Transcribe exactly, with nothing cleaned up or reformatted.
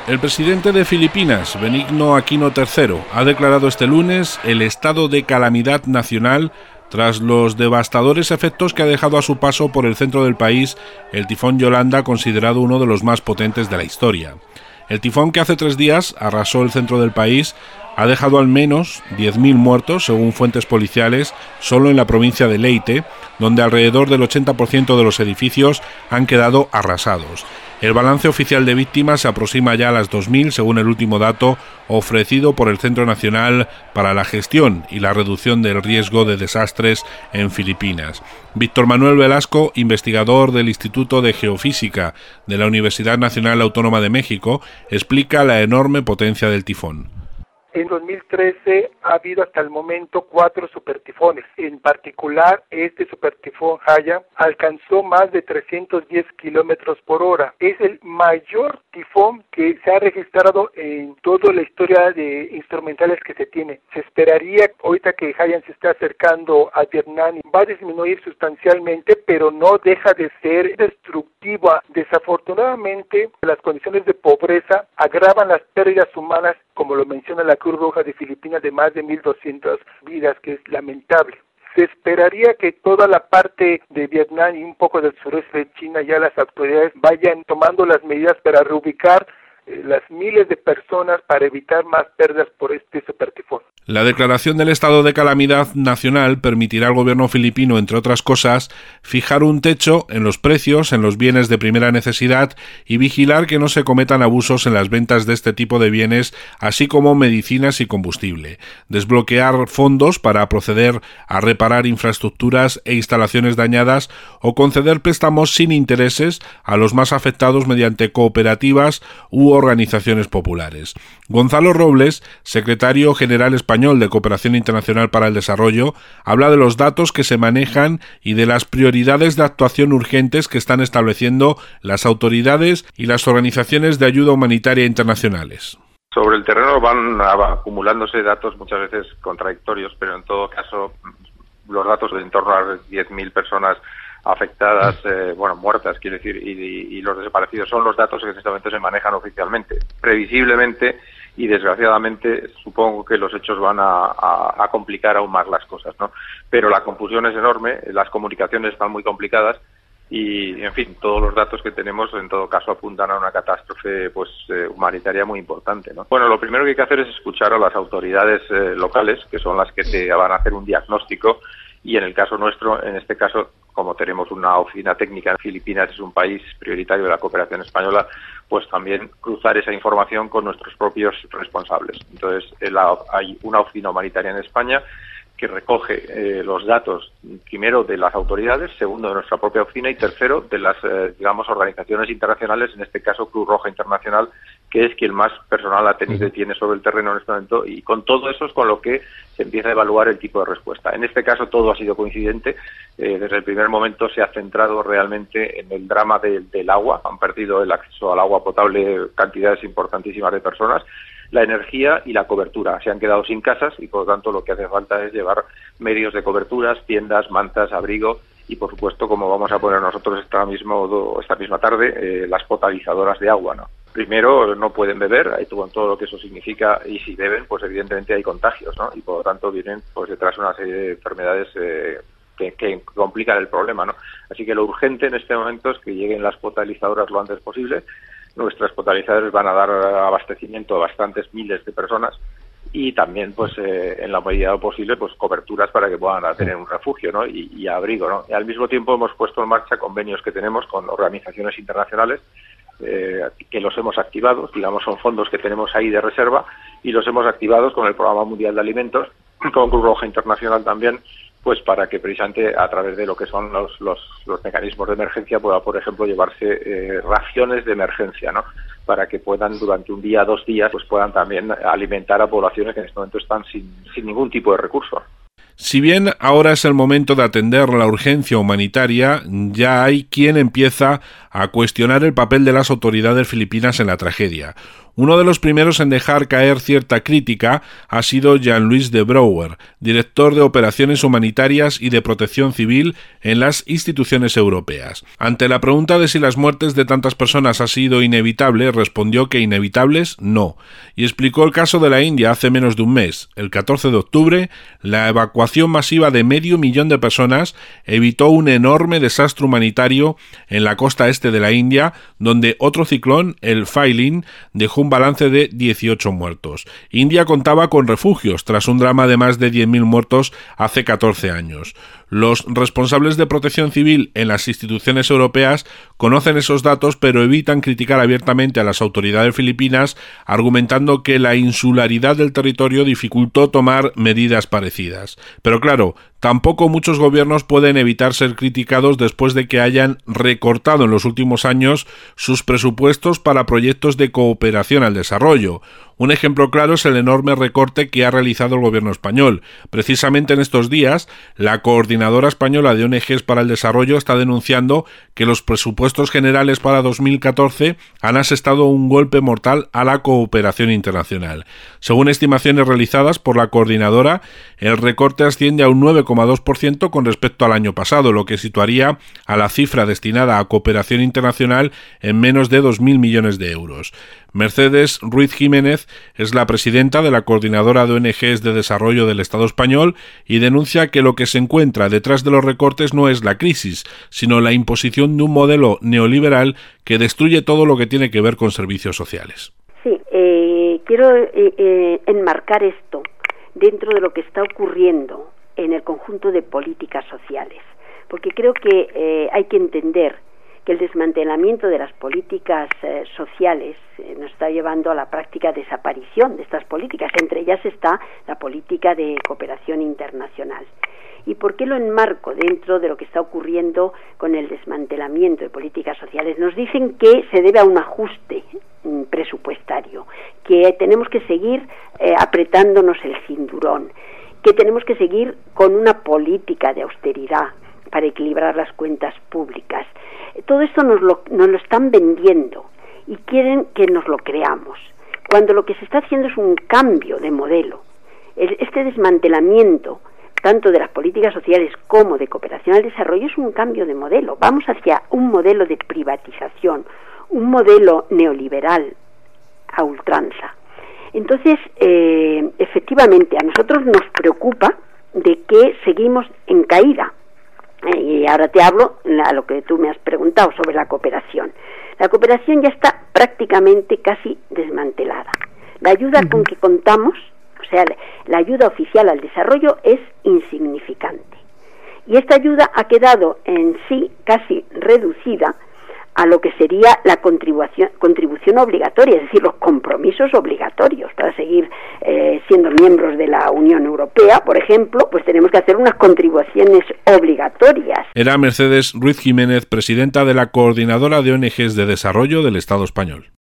El presidente de Filipinas, Benigno Aquino tercero, ha declarado este lunes el estado de calamidad nacional tras los devastadores efectos que ha dejado a su paso por el centro del país el tifón Yolanda, considerado uno de los más potentes de la historia. El tifón, que hace tres días arrasó el centro del país, ha dejado al menos diez mil muertos, según fuentes policiales, solo en la provincia de Leyte, donde alrededor del ochenta por ciento de los edificios han quedado arrasados. El balance oficial de víctimas se aproxima ya a las dos mil, según el último dato ofrecido por el Centro Nacional para la Gestión y la Reducción del Riesgo de Desastres en Filipinas. Víctor Manuel Velasco, investigador del Instituto de Geofísica de la Universidad Nacional Autónoma de México, explica la enorme potencia del tifón. En dos mil trece ha habido hasta el momento cuatro supertifones. En particular, este supertifón Haiyan alcanzó más de trescientos diez kilómetros por hora. Es el mayor tifón que se ha registrado en toda la historia de instrumentales que se tiene. Se esperaría, ahorita que Haiyan se está acercando a Vietnam, va a disminuir sustancialmente, pero no deja de ser destructiva. Desafortunadamente, las condiciones de pobreza agravan las pérdidas humanas, como lo menciona la Cruz Roja de Filipinas, de más de mil doscientas vidas, que es lamentable. Se esperaría que toda la parte de Vietnam y un poco del sureste de China, ya las autoridades vayan tomando las medidas para reubicar eh, las miles de personas para evitar más pérdidas por este supertifón. La declaración del estado de calamidad nacional permitirá al gobierno filipino, entre otras cosas, fijar un techo en los precios en los bienes de primera necesidad y vigilar que no se cometan abusos en las ventas de este tipo de bienes, así como medicinas y combustible. Desbloquear fondos para proceder a reparar infraestructuras e instalaciones dañadas o conceder préstamos sin intereses a los más afectados mediante cooperativas u organizaciones populares. Gonzalo Robles, secretario general español de Cooperación Internacional para el Desarrollo, habla de los datos que se manejan y de las prioridades de actuación urgentes que están estableciendo las autoridades y las organizaciones de ayuda humanitaria internacionales. Sobre el terreno van acumulándose datos muchas veces contradictorios, pero en todo caso los datos de en torno a diez mil personas afectadas, eh, bueno, muertas, quiero decir, y, y los desaparecidos son los datos que en este momento se manejan oficialmente. Previsiblemente y desgraciadamente supongo que los hechos van a, a, a complicar aún más las cosas, ¿no? Pero la confusión es enorme, las comunicaciones están muy complicadas y, en fin, todos los datos que tenemos en todo caso apuntan a una catástrofe pues eh, humanitaria muy importante, ¿no? Bueno, lo primero que hay que hacer es escuchar a las autoridades eh, locales, que son las que te van a hacer un diagnóstico, y en el caso nuestro, en este caso, como tenemos una oficina técnica en Filipinas, es un país prioritario de la cooperación española, pues también cruzar esa información con nuestros propios responsables. Entonces, hay una oficina humanitaria en España que recoge eh, los datos, primero, de las autoridades, segundo, de nuestra propia oficina y tercero, de las, eh, digamos, organizaciones internacionales, en este caso Cruz Roja Internacional, que es quien más personal ha tenido y tiene sobre el terreno en este momento, y con todo eso es con lo que se empieza a evaluar el tipo de respuesta. En este caso todo ha sido coincidente, eh, desde el primer momento se ha centrado realmente en el drama de, del agua, han perdido el acceso al agua potable cantidades importantísimas de personas, la energía y la cobertura. Se han quedado sin casas y, por lo tanto, lo que hace falta es llevar medios de coberturas, tiendas, mantas, abrigo y, por supuesto, como vamos a poner nosotros esta, mismo, esta misma tarde, eh, las potabilizadoras de agua, ¿no? Primero, no pueden beber, hay todo, todo lo que eso significa, y si beben, pues evidentemente hay contagios, ¿no? Y, por lo tanto, vienen pues detrás una serie de enfermedades eh, que, que complican el problema, ¿no? Así que lo urgente en este momento es que lleguen las potabilizadoras lo antes posible. Nuestras potabilizadoras van a dar abastecimiento a bastantes miles de personas y también, pues, eh, en la medida de lo posible, pues, coberturas para que puedan tener un refugio, ¿no? Y, y abrigo, ¿no? Y al mismo tiempo hemos puesto en marcha convenios que tenemos con organizaciones internacionales eh, que los hemos activado, digamos, son fondos que tenemos ahí de reserva y los hemos activado con el Programa Mundial de Alimentos, con Cruz Roja Internacional también, pues para que precisamente a través de lo que son los, los, los mecanismos de emergencia pueda, por ejemplo, llevarse eh, raciones de emergencia, ¿no? Para que puedan durante un día, dos días, pues puedan también alimentar a poblaciones que en este momento están sin, sin ningún tipo de recurso. Si bien ahora es el momento de atender la urgencia humanitaria, ya hay quien empieza a cuestionar el papel de las autoridades filipinas en la tragedia. Uno de los primeros en dejar caer cierta crítica ha sido Jean-Louis de Brouwer, director de Operaciones Humanitarias y de Protección Civil en las instituciones europeas. Ante la pregunta de si las muertes de tantas personas ha sido inevitable, respondió que inevitables no, y explicó el caso de la India hace menos de un mes. El catorce de octubre, la evacuación masiva de medio millón de personas evitó un enorme desastre humanitario en la costa este de la India, donde otro ciclón, el Failin, dejó un balance de dieciocho muertos. India contaba con refugios tras un drama de más de diez mil muertos hace catorce años. Los responsables de protección civil en las instituciones europeas conocen esos datos, pero evitan criticar abiertamente a las autoridades filipinas, argumentando que la insularidad del territorio dificultó tomar medidas parecidas. Pero claro, tampoco muchos gobiernos pueden evitar ser criticados después de que hayan recortado en los últimos años sus presupuestos para proyectos de cooperación al desarrollo. Un ejemplo claro es el enorme recorte que ha realizado el gobierno español. Precisamente en estos días, la Coordinadora Española de O N Ges para el Desarrollo está denunciando que los presupuestos generales para dos mil catorce han asestado un golpe mortal a la cooperación internacional. Según estimaciones realizadas por la coordinadora, el recorte asciende a un nueve coma dos por ciento con respecto al año pasado, lo que situaría a la cifra destinada a cooperación internacional en menos de dos mil millones de euros. Mercedes Ruiz Jiménez es la presidenta de la Coordinadora de O N Ges de Desarrollo del Estado español y denuncia que lo que se encuentra detrás de los recortes no es la crisis, sino la imposición de un modelo neoliberal que destruye todo lo que tiene que ver con servicios sociales. Sí, eh, quiero eh, eh, enmarcar esto dentro de lo que está ocurriendo en el conjunto de políticas sociales, porque creo que eh, hay que entender que el desmantelamiento de las políticas eh, sociales eh, nos está llevando a la práctica desaparición de estas políticas. Entre ellas está la política de cooperación internacional. ¿Y por qué lo enmarco dentro de lo que está ocurriendo con el desmantelamiento de políticas sociales? Nos dicen que se debe a un ajuste mm, presupuestario, que tenemos que seguir eh, apretándonos el cinturón, que tenemos que seguir con una política de austeridad para equilibrar las cuentas públicas. Todo esto nos lo, nos lo están vendiendo y quieren que nos lo creamos, cuando lo que se está haciendo es un cambio de modelo. Este desmantelamiento, tanto de las políticas sociales como de cooperación al desarrollo, es un cambio de modelo. Vamos hacia un modelo de privatización, un modelo neoliberal a ultranza. Entonces, eh, efectivamente, a nosotros nos preocupa de que seguimos en caída. Y ahora te hablo a lo que tú me has preguntado sobre la cooperación. La cooperación ya está prácticamente casi desmantelada. La ayuda uh-huh. con que contamos, o sea, la ayuda oficial al desarrollo es insignificante. Y esta ayuda ha quedado en sí casi reducida a lo que sería la contribución, contribución obligatoria, es decir, los compromisos obligatorios para seguir eh, siendo miembros de la Unión Europea, por ejemplo, pues tenemos que hacer unas contribuciones obligatorias. Era Mercedes Ruiz Jiménez, presidenta de la Coordinadora de O N Ges de Desarrollo del Estado español.